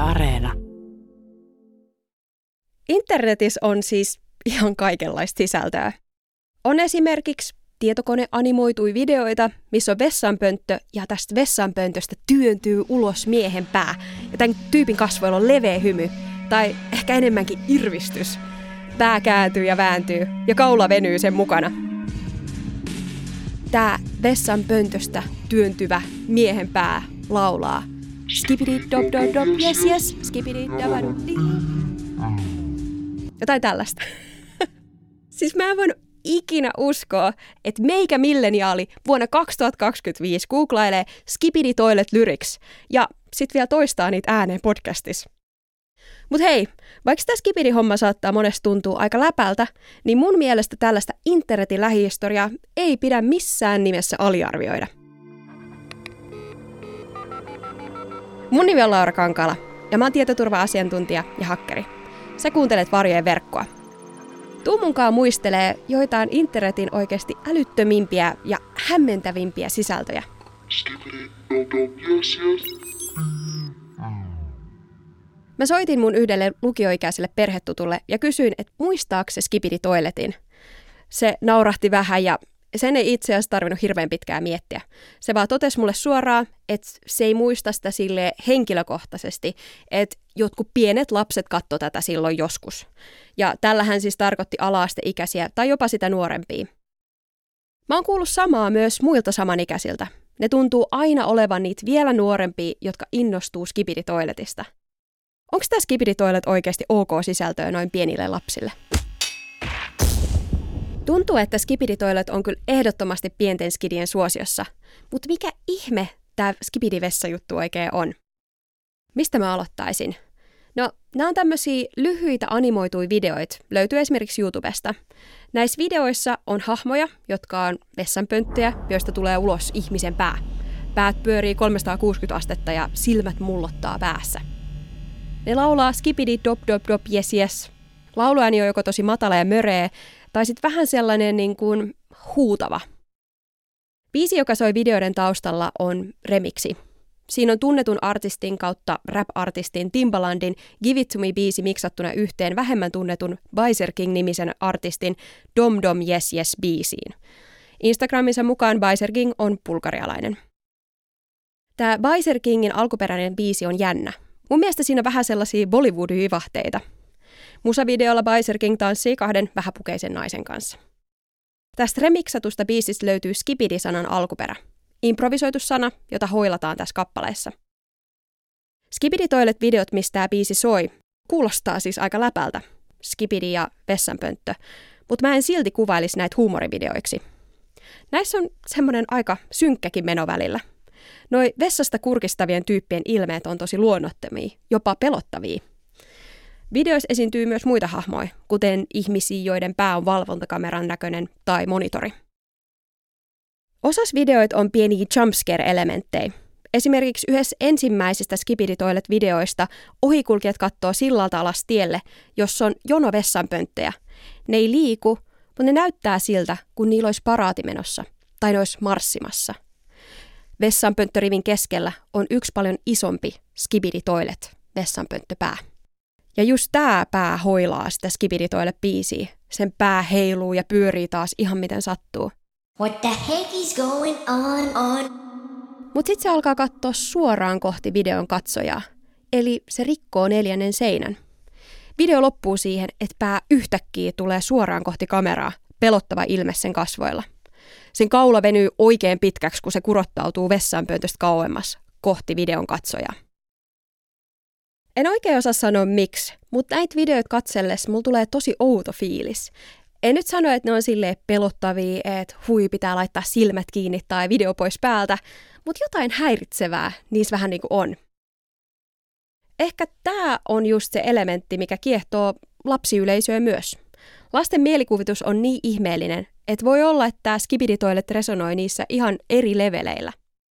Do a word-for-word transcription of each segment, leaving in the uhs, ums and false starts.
Areena. Internetissä on siis ihan kaikenlaista sisältöä. On esimerkiksi tietokoneanimoitui videoita, missä on vessanpönttö ja tästä vessanpöntöstä työntyy ulos miehen pää. Ja tämän tyypin kasvoilla on leveä hymy, tai ehkä enemmänkin irvistys. Pää kääntyy ja vääntyy ja kaula venyy sen mukana. Tää vessanpöntöstä työntyvä miehen pää laulaa skipidi dop dop dop, yes yes, skipidi dabadudi. Jotain tällaista. Siis mä en voinut ikinä uskoa, että meikä milleniaali vuonna kaksituhattakaksikymmentäviisi googlailee skipidi toilet lyrics ja sit vielä toistaa niitä ääneen podcastissa. Mut hei, vaikka tämä skipidi-homma saattaa monesta tuntua aika läpältä, niin mun mielestä tällaista internetin lähihistoriaa ei pidä missään nimessä aliarvioida. Mun nimi on Laura Kankala ja mä oon tietoturva-asiantuntija ja hakkeri. Sä kuuntelet Varjojen verkkoa. Tuu munkaan muistelee joitain internetin oikeasti älyttömimpiä ja hämmentävimpiä sisältöjä. Mä soitin mun yhdelle lukioikäiselle perhetutulle ja kysyin, että muistaako se skipidi toiletin. Se naurahti vähän ja sen ei itse asiassa tarvinnut hirveän pitkään miettiä. Se vaan totesi mulle suoraan, että se ei muista sitä silleen henkilökohtaisesti, että jotkut pienet lapset katsoi tätä silloin joskus. Ja tällähän siis tarkoitti ala-asteikäisiä tai jopa sitä nuorempia. Mä oon kuullut samaa myös muilta samanikäisiltä. Ne tuntuu aina olevan niitä vielä nuorempia, jotka innostuu skipidi-toiletista. Onko tämä skipidi-toilet oikeasti ok sisältöä noin pienille lapsille? Tuntuu, että skipidi-toilet on kyllä ehdottomasti pienten skidien suosiossa, mutta mikä ihme tämä skipidi-vessa-juttu oikein on? Mistä mä aloittaisin? No, nämä on tämmöisiä lyhyitä animoituja videoita, löytyy esimerkiksi YouTubesta. Näissä videoissa on hahmoja, jotka on vessanpönttöjä, joista tulee ulos ihmisen pää. Päät pyörii kolmesataakuusikymmentä astetta ja silmät mullottaa päässä. Ne laulaa skipidi dop dop dop yes yes. Lauluääni on joko tosi matala ja möreä, tai sitten vähän sellainen niin kuin huutava. Biisi, joka soi videoiden taustalla, on remiksi. Siinä on tunnetun artistin kautta rap-artistin Timbalandin Give It To Me-biisi miksattuna yhteen vähemmän tunnetun Bizer King-nimisen artistin Dom Dom Yes Yes-biisiin. Instagraminsa mukaan Bizer King on bulgarialainen. Tämä Bizer Kingin alkuperäinen biisi on jännä. Mun mielestä siinä on vähän sellaisia Bollywood-vivahteita. Musavideolla Bizer King tanssii kahden vähäpukeisen naisen kanssa. Tästä remiksatusta biisistä löytyy skipidi-sanan alkuperä. Improvisoitu sana, jota hoilataan tässä kappaleessa. Skipidi-toilet-videot, mistä tämä biisi soi, kuulostaa siis aika läpältä. Skipidi ja vessanpönttö, mutta mä en silti kuvailisi näitä huumorivideoiksi. Näissä on semmoinen aika synkkäkin meno välillä. Noi vessasta kurkistavien tyyppien ilmeet on tosi luonnottomia, jopa pelottavia. Videoissa esiintyy myös muita hahmoja, kuten ihmisiä, joiden pää on valvontakameran näköinen tai monitori. Osassa videoita on pieniä jumpscare-elementtejä. Esimerkiksi yhdessä ensimmäisistä skipidi-toilet-videoista ohikulkijat katsoo sillalta alas tielle, jossa on jono vessanpönttöjä. Ne ei liiku, mutta ne näyttää siltä, kun niillä olisi paraati menossa tai ne olisi marssimassa. Vessanpönttörivin keskellä on yksi paljon isompi skipidi-toilet, vessanpönttöpää. Ja just tää pää hoilaa sitä skipidi-toilet-biisiä. Sen pää heiluu ja pyörii taas ihan miten sattuu. What the heck is going on on? Mut sit se alkaa katsoa suoraan kohti videon katsojaa. Eli se rikkoo neljännen seinän. Video loppuu siihen, että pää yhtäkkiä tulee suoraan kohti kameraa, pelottava ilme sen kasvoilla. Sen kaula venyy oikein pitkäksi, kun se kurottautuu vessanpöntöstä kauemmas kohti videon katsojaa. En oikein osaa sanoa miksi, mutta näitä videoita katsellessa mulla tulee tosi outo fiilis. En nyt sano, että ne on silleen pelottavia, että hui pitää laittaa silmät kiinni tai video pois päältä, mutta jotain häiritsevää niissä vähän niin kuin on. Ehkä tämä on just se elementti, mikä kiehtoo lapsiyleisöä myös. Lasten mielikuvitus on niin ihmeellinen, että voi olla, että tämä skipidi-toilet resonoi niissä ihan eri leveleillä.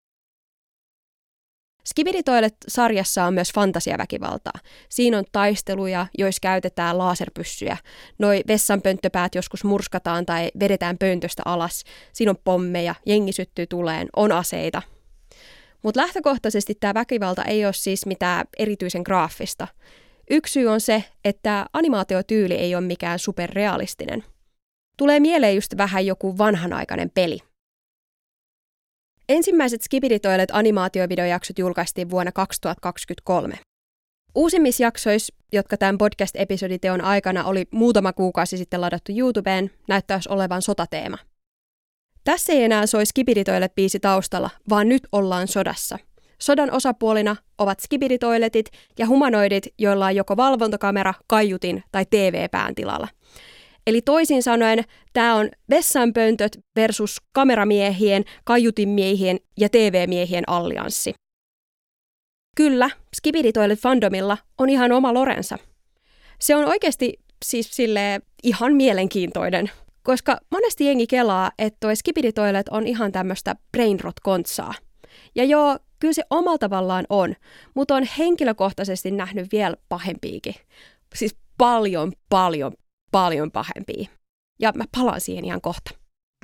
Skipidi-toilet-sarjassa on myös fantasiaväkivaltaa. Siinä on taisteluja, joissa käytetään laserpyssyjä. Noi vessanpönttöpäät joskus murskataan tai vedetään pöntöstä alas. Siinä on pommeja, jengi syttyy tuleen, on aseita. Mutta lähtökohtaisesti tämä väkivalta ei ole siis mitään erityisen graafista. Yksi syy on se, että animaatiotyyli ei ole mikään superrealistinen. Tulee mieleen just vähän joku vanhanaikainen peli. Ensimmäiset Skibidi Toilet -animaatiovideojaksot julkaistiin vuonna kaksituhattakaksikymmentäkolme. Uusimmissa jaksoissa, jotka tämän podcast-episoditeon aikana oli muutama kuukausi sitten ladattu YouTubeen, näyttäisi olevan sotateema. Tässä ei enää soi Skibidi Toilet -biisi taustalla, vaan nyt ollaan sodassa. Sodan osapuolina ovat Skibidi Toiletit ja humanoidit, joilla on joko valvontakamera, kaiutin tai T V-pään tilalla. Eli toisin sanoen tämä on vessanpöntöt versus kameramiehien, kaiutinmiehien ja T V-miehien allianssi. Kyllä, Skibidi Toilet fandomilla on ihan oma lorensa. Se on oikeasti siis silleen ihan mielenkiintoinen, koska monesti jengi kelaa, että toi Skibidi Toilet on ihan tämmöistä brainrot-kontsaa. Ja joo, kyllä se omalla tavallaan on, mutta on henkilökohtaisesti nähnyt vielä pahempiakin. Siis paljon, paljon, paljon pahempia. Ja mä palaan siihen ihan kohta.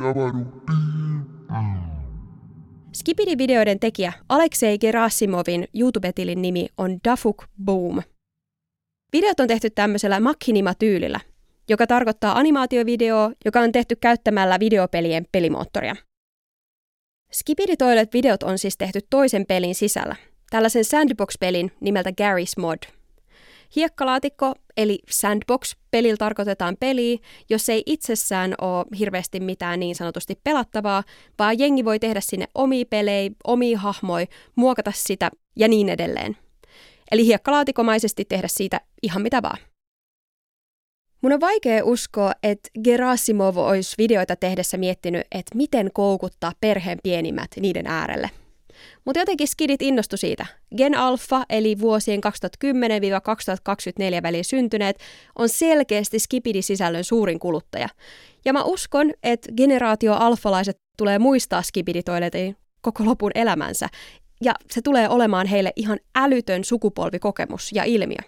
Skibidi-videoiden tekijä Aleksei Gerasimovin YouTube-tilin nimi on Dafuk Boom. Videot on tehty tämmöisellä Machinima-tyylillä, joka tarkoittaa animaatiovideoa, joka on tehty käyttämällä videopelien pelimoottoria. Skibidi Toilet -videot on siis tehty toisen pelin sisällä, tällaisen sandbox-pelin nimeltä Garry's Mod. Hiekkalaatikko eli sandbox-pelillä tarkoitetaan peliä, jos ei itsessään ole hirveästi mitään niin sanotusti pelattavaa, vaan jengi voi tehdä sinne omia pelejä, omia hahmoja, muokata sitä ja niin edelleen. Eli hiekkalaatikomaisesti tehdä siitä ihan mitä vaan. Mun on vaikea uskoa, että Gerasimov olisi videoita tehdessä miettinyt, että miten koukuttaa perheen pienimmät niiden äärelle. Mutta jotenkin skidit innostui siitä. Gen Alpha, eli vuosien kaksituhattakymmenen kaksituhattakaksikymmentäneljä väliin syntyneet, on selkeästi Skibidi-sisällön suurin kuluttaja. Ja mä uskon, että generaatio alfalaiset tulee muistaa Skibidi Toiletin koko lopun elämänsä. Ja se tulee olemaan heille ihan älytön sukupolvikokemus ja ilmiö.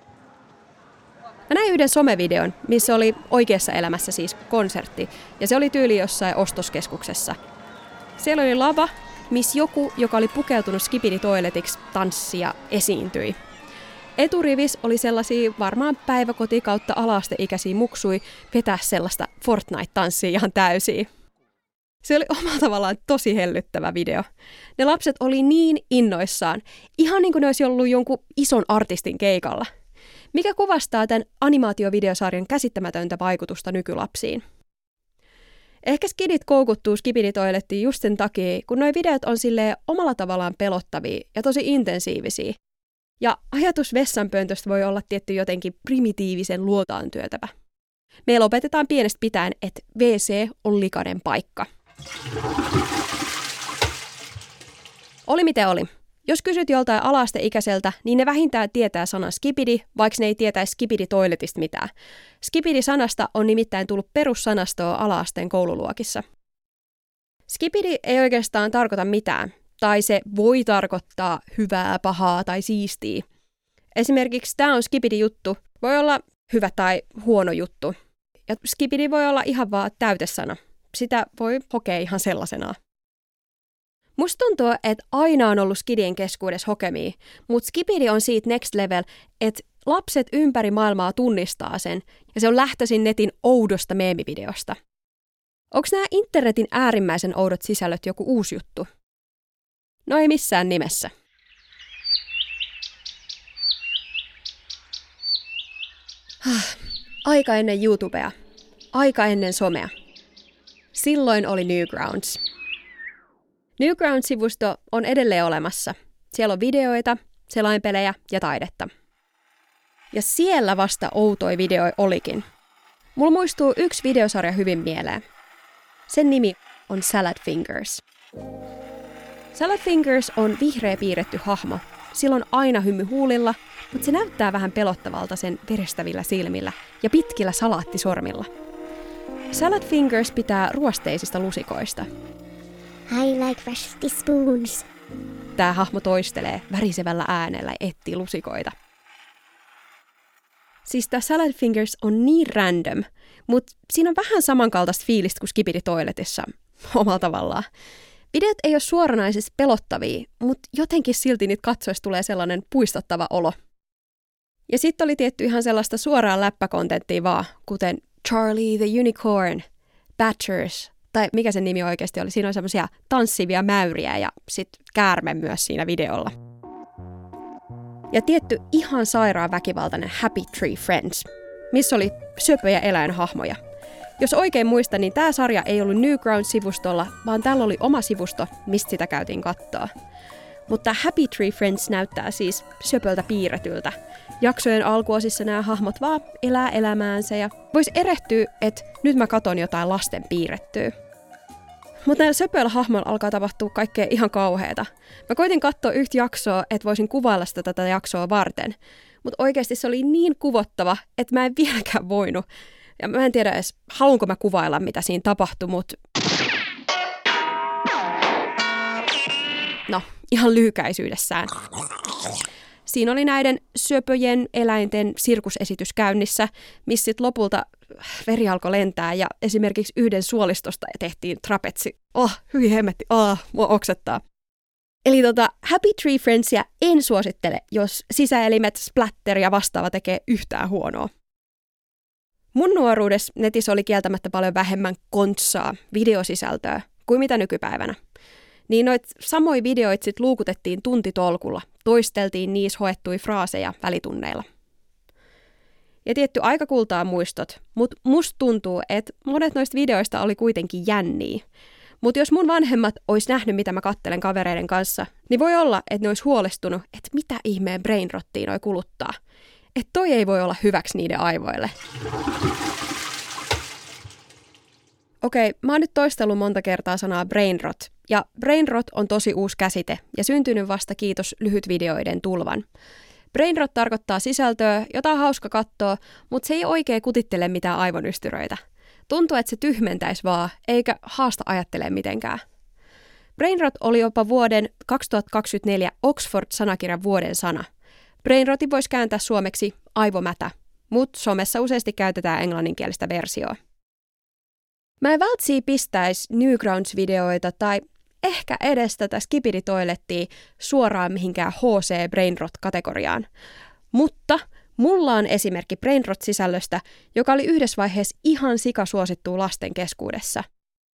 Mä näin yhden somevideon, missä oli oikeassa elämässä siis konsertti, ja se oli tyyli jossain ostoskeskuksessa. Siellä oli lava, missä joku, joka oli pukeutunut Skibidi Toiletiksi, tanssi ja esiintyi. Eturivis oli sellaisia varmaan päiväkoti kautta ala-asteikäisiä muksui vetää sellaista Fortnite-tanssia ihan täysiä. Se oli omalla tavallaan tosi hellyttävä video. Ne lapset oli niin innoissaan, ihan niin kuin ne olisi ollut jonkun ison artistin keikalla. Mikä kuvastaa tämän animaatiovideosarjan käsittämätöntä vaikutusta nykylapsiin. Ehkä skidit koukuttuu Skibidi Toilettiin just sen takia, kun nuo videot on silleen omalla tavallaan pelottavia ja tosi intensiivisiä. Ja ajatus vessanpöntöstä voi olla tietty jotenkin primitiivisen luotaan työtävä. Me lopetetaan pienestä pitäen, että W C on likainen paikka. Oli miten oli. Jos kysyt joltain ala-asteikäiseltä, niin ne vähintään tietää sanan skibidi, vaikka ne ei tietäisi Skibidi Toiletista mitään. Skibidi-sanasta on nimittäin tullut perussanastoa ala-asteen koululuokissa. Skibidi ei oikeastaan tarkoita mitään, tai se voi tarkoittaa hyvää, pahaa tai siistiä. Esimerkiksi tämä on Skibidi-juttu, voi olla hyvä tai huono juttu. Ja skibidi voi olla ihan vaan täytesana. Sitä voi hokea ihan sellaisenaan. Musta tuntuu, että aina on ollut skidien keskuudessa hokemia, mutta skibidi on siitä next level, että lapset ympäri maailmaa tunnistaa sen, ja se on lähtöisin netin oudosta meemivideosta. Onko nämä internetin äärimmäisen oudot sisällöt joku uusi juttu? No ei missään nimessä. Aika ennen YouTubea. Aika ennen somea. Silloin oli Newgrounds. Newgrounds-sivusto on edelleen olemassa. Siellä on videoita, selainpelejä ja taidetta. Ja siellä vasta outoi video olikin. Mulla muistuu yksi videosarja hyvin mieleen. Sen nimi on Salad Fingers. Salad Fingers on vihreä piirretty hahmo. Sillä on aina hymy huulilla, mutta se näyttää vähän pelottavalta sen verestävillä silmillä ja pitkillä salaattisormilla. Salad Fingers pitää ruosteisista lusikoista. I like rusty spoons. Tää hahmo toistelee värisevällä äänellä ja etsii lusikoita. Siis tää Salad Fingers on niin random, mutta siinä on vähän samankaltaista fiilistä kuin Skibidi Toiletissa, omalla tavallaan. Videot ei ole suoranaisesti pelottavia, mutta jotenkin silti niitä katsoessa tulee sellainen puistattava olo. Ja sitten oli tietty ihan sellaista suoraa läppäkontenttia vaan, kuten Charlie the Unicorn, Badgers, tai mikä sen nimi oikeasti oli. Siinä on semmoisia tanssivia mäyriä ja sitten käärme myös siinä videolla. Ja tietty ihan sairaan väkivaltainen Happy Tree Friends, missä oli söpöjä eläinhahmoja. Jos oikein muistan, niin tämä sarja ei ollut Newgrounds-sivustolla, vaan tällä oli oma sivusto, mistä sitä käytiin katsoa. Mutta Happy Tree Friends näyttää siis söpöltä piirretyltä. Jaksojen alkuosissa nämä hahmot vaan elää elämäänsä ja vois erehtyä, että nyt mä katon jotain lasten piirrettyä. Mutta näillä söpöillä hahmoilla alkaa tapahtua kaikkea ihan kauheata. Mä koitin katsoa yhtä jaksoa, että voisin kuvailla sitä tätä jaksoa varten. Mutta oikeasti se oli niin kuvottava, että mä en vieläkään voinut. Ja mä en tiedä edes, haluanko mä kuvailla, mitä siinä tapahtui, mutta no, ihan lyhykäisyydessään. Siinä oli näiden söpöjen eläinten sirkusesitys käynnissä, missä sit lopulta veri alkoi lentää ja esimerkiksi yhden suolistosta tehtiin trapetsi. Oh, hyi hemmetti, oh, mua oksettaa. Eli tota, Happy Tree Friendsia en suosittele, jos sisäelimet, splatter ja vastaava tekee yhtään huonoa. Mun nuoruudessa netissä oli kieltämättä paljon vähemmän kontsaa, videosisältöä, kuin mitä nykypäivänä. Niin noit samoja videoita sit luukutettiin tuntitolkulla, toisteltiin niissä hoettuja fraaseja välitunneilla. Ja tietty aika kultaa muistot, mutta musta tuntuu, että monet noista videoista oli kuitenkin jänniä. Mutta jos mun vanhemmat ois nähnyt, mitä mä kattelen kavereiden kanssa, niin voi olla, että ne ois huolestunut, että mitä ihmeen brainrottia noi kuluttaa. Että toi ei voi olla hyväksi niiden aivoille. Okei, mä oon nyt toistellut monta kertaa sanaa brainrot, ja brainrot on tosi uusi käsite ja syntynyt vasta kiitos lyhytvideoiden tulvan. Brainrot tarkoittaa sisältöä, jota on hauska katsoa, mutta se ei oikein kutittele mitään aivonystyröitä. Tuntuu, että se tyhmentäisi vaan, eikä haasta ajattele mitenkään. Brainrot oli jopa vuoden kaksituhattakaksikymmentäneljä Oxford-sanakirjan vuoden sana. Brainrotin voisi kääntää suomeksi aivomätä, mutta somessa useasti käytetään englanninkielistä versioa. Mä en vältsiä pistäisi Newgrounds-videoita tai ehkä edes tätä skipiditoilettia suoraan mihinkään H C Brainrot-kategoriaan. Mutta mulla on esimerkki Brainrot-sisällöstä, joka oli yhdessä vaiheessa ihan sikasuosittua lasten keskuudessa.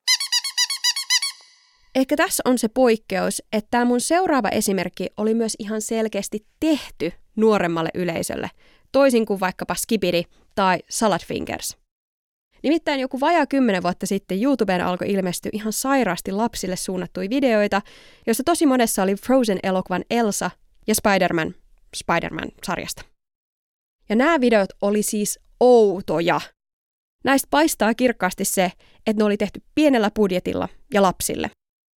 Ehkä tässä on se poikkeus, että tämä mun seuraava esimerkki oli myös ihan selkeästi tehty nuoremmalle yleisölle, toisin kuin vaikkapa Skibidi tai Salad Fingers. Nimittäin joku vajaa kymmenen vuotta sitten YouTubeen alkoi ilmestyä ihan sairaasti lapsille suunnattuja videoita, joissa tosi monessa oli Frozen-elokuvan Elsa ja Spider-Man Spider-Man-sarjasta. Ja nämä videot oli siis outoja. Näistä paistaa kirkkaasti se, että ne oli tehty pienellä budjetilla ja lapsille.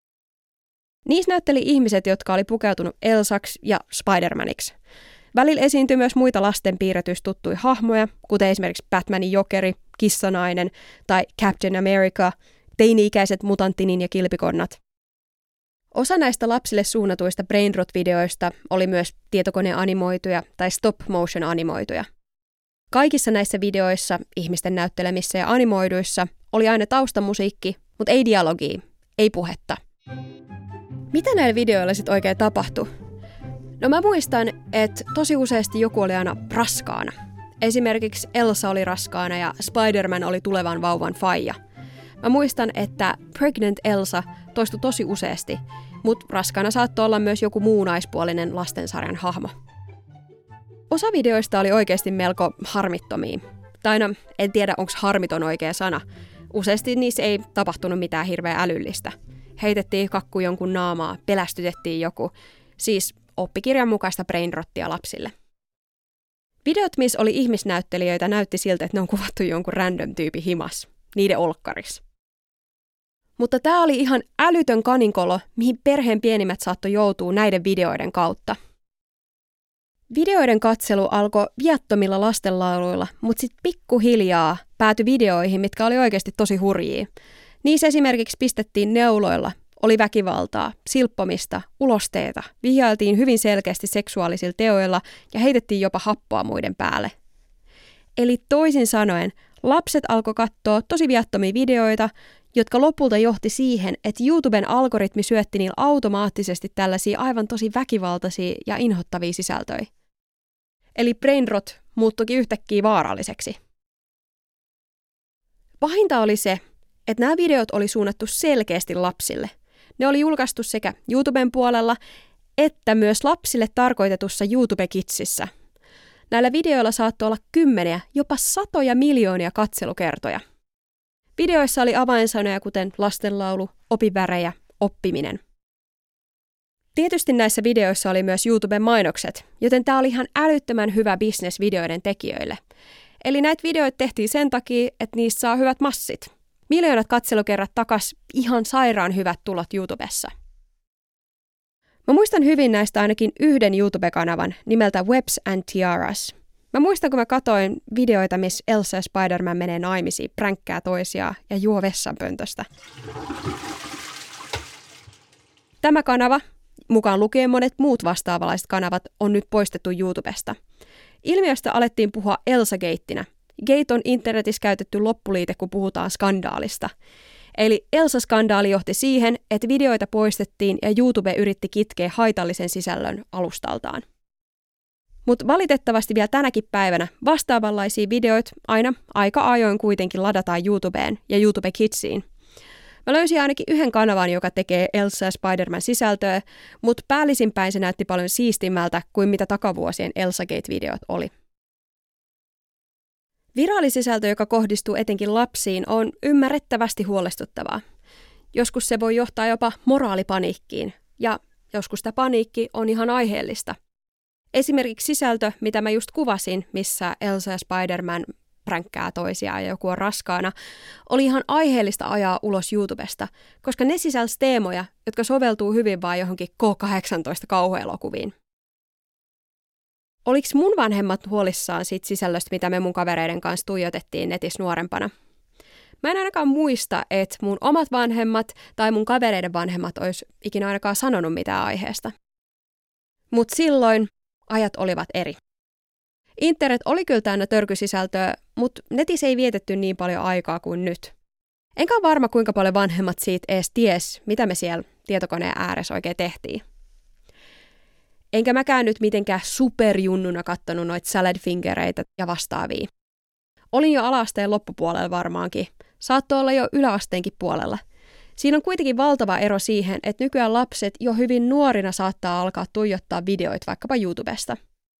Niissä näytteli ihmiset, jotka oli pukeutunut Elsaksi ja Spider-Maniksi. Välillä esiintyi myös muita lasten piirretyistä tuttuja hahmoja, kuten esimerkiksi Batmanin jokeri, kissanainen tai Captain America, teini-ikäiset mutanttinin ja kilpikonnat. Osa näistä lapsille suunnatuista Brainrot-videoista oli myös tietokoneanimoituja tai stop-motion-animoituja. Kaikissa näissä videoissa, ihmisten näyttelemissä ja animoiduissa, oli aina taustamusiikki, mutta ei dialogia, ei puhetta. Mitä näillä videoilla sitten oikein tapahtui? No mä muistan, että tosi useasti joku oli aina raskaana. Esimerkiksi Elsa oli raskaana ja Spider-Man oli tulevan vauvan faija. Mä muistan, että Pregnant Elsa toistui tosi useasti, mutta raskaana saattoi olla myös joku muu naispuolinen lastensarjan hahmo. Osa videoista oli oikeasti melko harmittomia. Tai no, en tiedä, onko harmiton oikea sana. Useasti niissä ei tapahtunut mitään hirveän älyllistä. Heitettiin kakku jonkun naamaa, pelästytettiin joku. Siis oppikirjan mukaista brainrottia lapsille. Videot, missä oli ihmisnäyttelijöitä, näytti siltä, että ne on kuvattu jonkun random tyypin himas, niiden olkkarissa. Mutta tämä oli ihan älytön kaninkolo, mihin perheen pienimmät saattoi joutua näiden videoiden kautta. Videoiden katselu alkoi viattomilla lastenlauluilla, mutta sitten pikkuhiljaa päätyi videoihin, mitkä oli oikeasti tosi hurjia. Niissä esimerkiksi pistettiin neuloilla, oli väkivaltaa, silppomista, ulosteita, vihjailtiin hyvin selkeästi seksuaalisilla teoilla ja heitettiin jopa happoa muiden päälle. Eli toisin sanoen, lapset alkoi katsoa tosi viattomia videoita, jotka lopulta johti siihen, että YouTuben algoritmi syötti niillä automaattisesti tällaisia aivan tosi väkivaltaisia ja inhottavia sisältöjä. Eli brainrot muuttuikin yhtäkkiä vaaralliseksi. Pahinta oli se, että nämä videot oli suunnattu selkeästi lapsille. Ne oli julkaistu sekä YouTuben puolella että myös lapsille tarkoitetussa YouTube Kidsissä. Näillä videoilla saattoi olla kymmeniä, jopa satoja miljoonia katselukertoja. Videoissa oli avainsanoja kuten lastenlaulu, opi värejä, oppiminen. Tietysti näissä videoissa oli myös YouTuben mainokset, joten tämä oli ihan älyttömän hyvä bisnes videoiden tekijöille. Eli näitä videoita tehtiin sen takia, että niistä saa hyvät massit. Miljoonat katselukerrat takas ihan sairaan hyvät tulot YouTubessa. Mä muistan hyvin näistä ainakin yhden YouTube-kanavan nimeltä Webs and Tiaras. Mä muistan, kun mä katoin videoita, missä Elsa ja Spider-Man menee naimisiin, pränkkää toisiaan ja juo vessanpöntöstä. Tämä kanava, mukaan lukien monet muut vastaavalaiset kanavat, on nyt poistettu YouTubesta. Ilmiöstä alettiin puhua Elsa-geittinä. Gate on internetissä käytetty loppuliite, kun puhutaan skandaalista. Eli Elsa-skandaali johti siihen, että videoita poistettiin ja YouTube yritti kitkeä haitallisen sisällön alustaltaan. Mutta valitettavasti vielä tänäkin päivänä vastaavanlaisia videoita aina aika ajoin kuitenkin ladataan YouTubeen ja YouTube Kidsiin. Mä löysin ainakin yhden kanavan, joka tekee Elsa ja Spider-Man sisältöä, mutta päällisinpäin se näytti paljon siistimmältä kuin mitä takavuosien Elsagate-videot oli. Viraalisisältö, joka kohdistuu etenkin lapsiin, on ymmärrettävästi huolestuttavaa. Joskus se voi johtaa jopa moraalipaniikkiin, ja joskus tämä paniikki on ihan aiheellista. Esimerkiksi sisältö, mitä mä just kuvasin, missä Elsa ja Spider-Man pränkkää toisiaan ja joku on raskaana, oli ihan aiheellista ajaa ulos YouTubesta, koska ne sisälsi teemoja, jotka soveltuu hyvin vaan johonkin K kahdeksantoista kauhuelokuviin. Oliko mun vanhemmat huolissaan siitä sisällöstä, mitä me mun kavereiden kanssa tuijotettiin netissä nuorempana? Mä en ainakaan muista, että mun omat vanhemmat tai mun kavereiden vanhemmat olisi ikinä ainakaan sanonut mitään aiheesta. Mutta silloin ajat olivat eri. Internet oli kyllä täynnä törkysisältöä, mutta netissä ei vietetty niin paljon aikaa kuin nyt. Enkä ole varma, kuinka paljon vanhemmat siitä edes ties, mitä me siellä tietokoneen ääressä oikein tehtiin. Enkä mäkään nyt mitenkään superjunnuna kattonut noita saladfingereitä ja vastaavia. Olin jo ala-asteen loppupuolella varmaankin. Saattoi olla jo yläasteenkin puolella. Siinä on kuitenkin valtava ero siihen, että nykyään lapset jo hyvin nuorina saattaa alkaa tuijottaa videoita vaikkapa YouTubesta.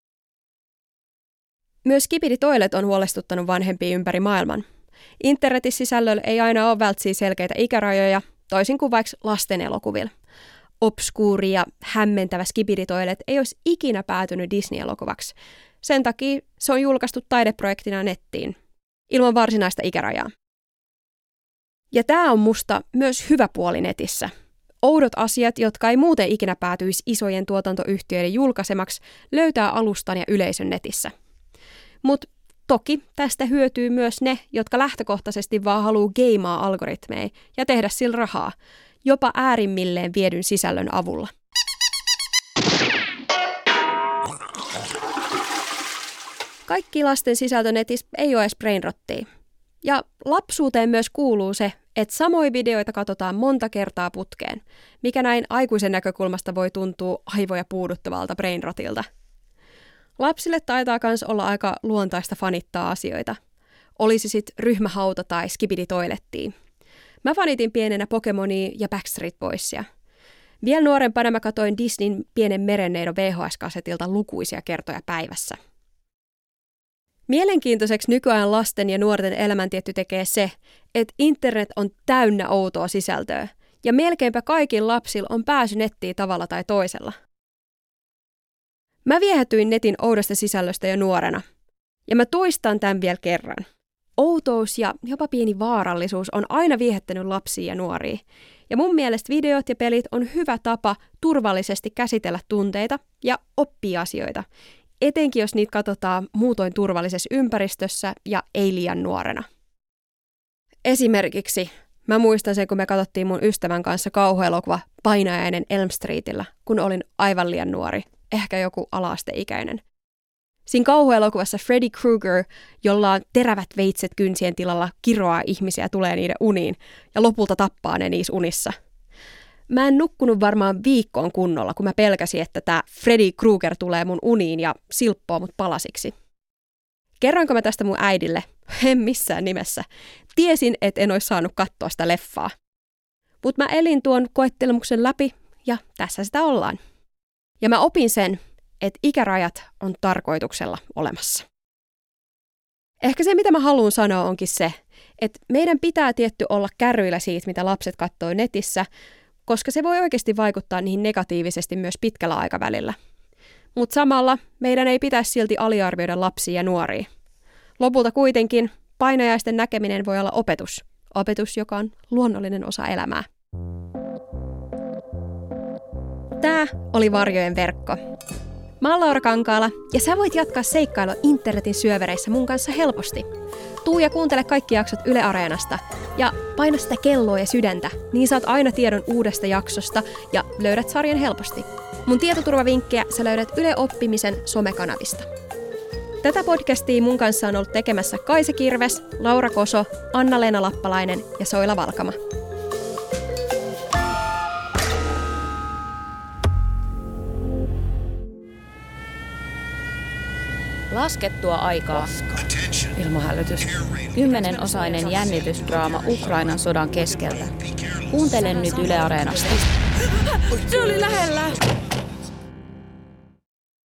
Myös Skibidi Toilet on huolestuttanut vanhempia ympäri maailman. Internetin sisällöllä ei aina ole välttämättä selkeitä ikärajoja, toisin kuin vaikka lasten elokuvilla. Obskuuri ja hämmentävä Skibidi Toilet ei olisi ikinä päätynyt Disney-elokuvaksi. Sen takia se on julkaistu taideprojektina nettiin, ilman varsinaista ikärajaa. Ja tämä on musta myös hyvä puoli netissä. Oudot asiat, jotka ei muuten ikinä päätyisi isojen tuotantoyhtiöiden julkaisemaksi, löytää alustan ja yleisön netissä. Mutta toki tästä hyötyy myös ne, jotka lähtökohtaisesti vaan haluaa geimaa algoritmeja ja tehdä sillä rahaa, jopa äärimmilleen viedyn sisällön avulla. Kaikki lasten sisältö netissä ei ole edes brainrottia. Ja lapsuuteen myös kuuluu se, että samoja videoita katsotaan monta kertaa putkeen, mikä näin aikuisen näkökulmasta voi tuntua aivoja puuduttavalta brainrotilta. Lapsille taitaa myös olla aika luontaista fanittaa asioita. Olisi sitten ryhmähauta tai Skibidi Toilettia. Mä fanitin pienenä Pokemonia ja Backstreet Boysia. Vielä nuorempana mä katoin Disneyn Pienen merenneidon V H S-kasetilta lukuisia kertoja päivässä. Mielenkiintoiseksi nykyajan lasten ja nuorten elämäntietty tekee se, että internet on täynnä outoa sisältöä, ja melkeinpä kaikilla lapsilla on pääsy nettiin tavalla tai toisella. Mä viehätyin netin oudosta sisällöstä jo nuorena, ja mä toistan tämän vielä kerran. Outous ja jopa pieni vaarallisuus on aina viehättänyt lapsia ja nuoria, ja mun mielestä videot ja pelit on hyvä tapa turvallisesti käsitellä tunteita ja oppia asioita, etenkin jos niitä katsotaan muutoin turvallisessa ympäristössä ja ei liian nuorena. Esimerkiksi mä muistan sen, kun me katsottiin mun ystävän kanssa kauhuelokuva Painajainen Elm Streetillä, kun olin aivan liian nuori, ehkä joku ala-asteikäinen. Siinä kauhuelokuvassa Freddy Krueger, jolla on terävät veitset kynsien tilalla, kiroaa ihmisiä, tulee niiden uniin ja lopulta tappaa ne niissä unissa. Mä en nukkunut varmaan viikkoon kunnolla, kun mä pelkäsin, että tää Freddy Krueger tulee mun uniin ja silppoo mut palasiksi. Kerroinko mä tästä mun äidille? En missään nimessä. Tiesin, että en olisi saanut katsoa sitä leffaa. Mutta mä elin tuon koettelemuksen läpi ja tässä sitä ollaan. Ja mä opin sen, että ikärajat on tarkoituksella olemassa. Ehkä se, mitä mä haluan sanoa, onkin se, että meidän pitää tietty olla kärryillä siitä, mitä lapset katsoo netissä, koska se voi oikeasti vaikuttaa niihin negatiivisesti myös pitkällä aikavälillä. Mutta samalla meidän ei pitäisi silti aliarvioida lapsia ja nuoria. Lopulta kuitenkin painajaisten näkeminen voi olla opetus. Opetus, joka on luonnollinen osa elämää. Tää oli Varjojen verkko. Mä oon Laura Kankaala ja sä voit jatkaa seikkailua internetin syövereissä mun kanssa helposti. Tuu ja kuuntele kaikki jaksot Yle Areenasta ja paina sitä kelloa ja sydäntä, niin saat aina tiedon uudesta jaksosta ja löydät sarjan helposti. Mun tietoturvavinkkejä sä löydät Yle Oppimisen somekanavista. Tätä podcastia mun kanssa on ollut tekemässä Kaisa Kirves, Laura Koso, Anna-Leena Lappalainen ja Soila Valkama. Laskettua aikaa. Ilmahälytys. Kymmenenosainen jännitysdraama Ukrainan sodan keskeltä. Kuuntele nyt Yle Areenasta. Se oli lähellä!